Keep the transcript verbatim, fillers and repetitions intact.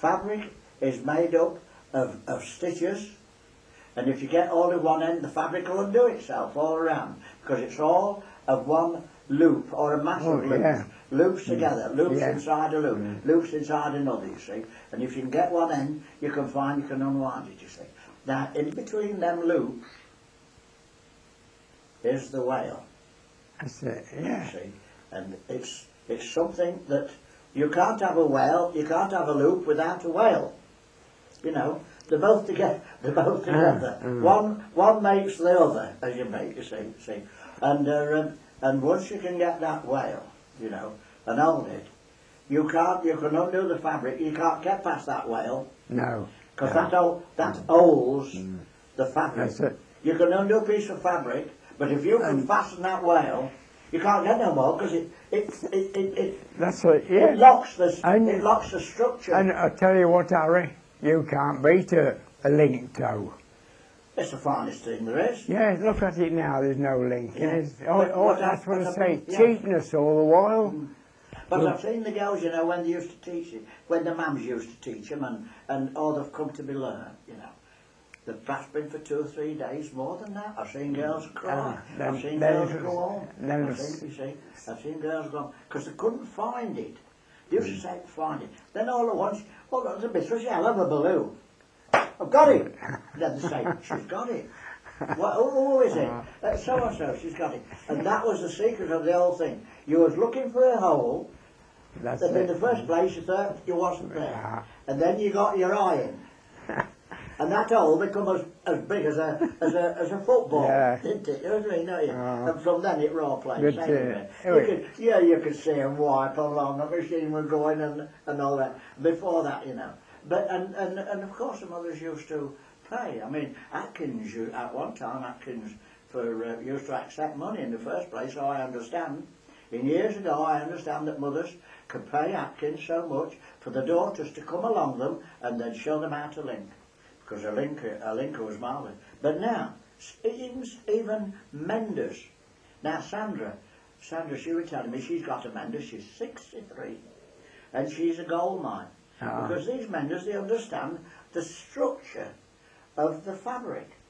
fabric is made up of, of stitches, and if you get all of one end, the fabric will undo itself all around, because it's all of one loop, or a mass Oh, of loops, yeah. loops together, loops Yeah. inside a loop, Mm. loops inside another, you see. And if you can get one end, you can find you can unwind it, you see. Now, in between them loops is the whale, That's it, you yeah. see. And it's, it's something that you can't have a whale, you can't have a loop without a whale. You know, they're both together. They're both together. Mm, mm. One one makes the other, as you make. You see, see. And uh, um, and once you can get that whale, you know, and hold it, you can't. You can undo the fabric. You can't get past that whale No. because no. that hol- that holds Mm. the fabric. That's it. You can undo a piece of fabric, but if you can Um, fasten that whale, you can't get no more because it it it it, it, That's it, it yeah. locks the And- it locks the structure. And I tell you what, Harry, you can't beat a, a link toe. It's the finest thing there is. Yeah, look at it now, there's no link. Yeah. It is, oh, But oh, what that's I- what I what I say, mean, yeah. cheapness all the while. Mm. But I've seen the girls, you know, when they used to teach it, when the mums used to teach them, and, and all they've come to be learned, you know. They've perhaps been for two or three days, more than that. I've seen girls cry. Ah, then- I've seen then girls it go was- home. then it I've was- seen, you see, I've seen girls go home, because they couldn't find it. They used to say, find it. Then all at once, oh, look, there's a bit of a hell of a balloon. I've got it. Then they say, she's got it. What, who, who is it? Uh, so-and-so, she's got it. And that was the secret of the whole thing. You was looking for a hole, That's and in it. the first place you thought you wasn't there. Ah. And then you got your eye in. And that hole become as, as big as a as a as a football, Yeah. didn't it? You know what I mean, don't you? Ah. And from then it role played Good, same uh, way. oh, You could, yeah, you could see him wipe along, the machine was going and and all that. Before that, you know. But and and, and of course the mothers used to pay. I mean, Atkins u- at one time Atkins for uh, used to accept money in the first place. So I understand. In years ago, I understand that mothers could pay Atkins so much for the daughters to come along them and then show them how to link, because a linker, a linker was marvellous. But now, even, even menders. Now Sandra, Sandra, she was telling me she's got a mender. She's sixty-three, and she's a gold mine. Ah. Because these menders, they understand the structure of the fabric.